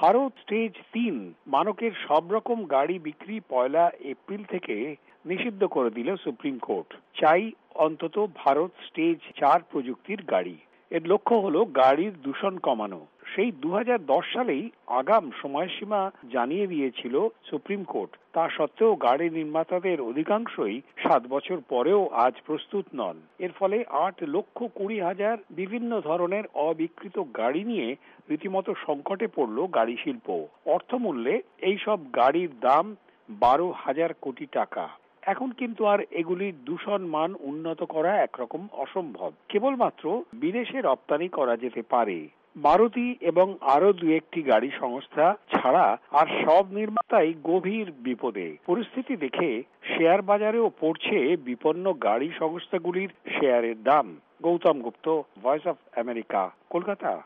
Bharat stage 3 মানকের সব রকম গাড়ি বিক্রি 1 এপ্রিল থেকে নিষিদ্ধ করে দিল সুপ্রিম কোর্ট। চাই অন্তত ভারত স্টেজ 4 প্রযুক্তির গাড়ি। এর লক্ষ্য হলো গাড়ির দূষণ কমানো। সেই 2010 সালেই আগাম সময়সীমা জানিয়ে দিয়েছিল সুপ্রিম কোর্ট। তা সত্ত্বেও গাড়ি নির্মাতাদের অধিকাংশই 7 বছর পরেও আজ প্রস্তুত নন। এর ফলে 8,20,000 বিভিন্ন ধরনের অবিকৃত গাড়ি নিয়ে রীতিমতো সংকটে পড়ল গাড়ি শিল্প। অর্থমূল্যে এইসব গাড়ির দাম 12,000 কোটি টাকা। এখন কিন্তু আর এগুলির দূষণ মান উন্নত করা একরকম অসম্ভব। কেবলমাত্র বিদেশে রপ্তানি করা যেতে পারে। মারুতি এবং আরো 2-1টি গাড়ি সংস্থা ছাড়া আর সব নির্মাতাই গভীর বিপদে। পরিস্থিতি দেখে শেয়ার বাজারেও পড়ছে বিপন্ন গাড়ি সংস্থাগুলির শেয়ারের দাম। Gautam Gupta, voice of America, Kolkata.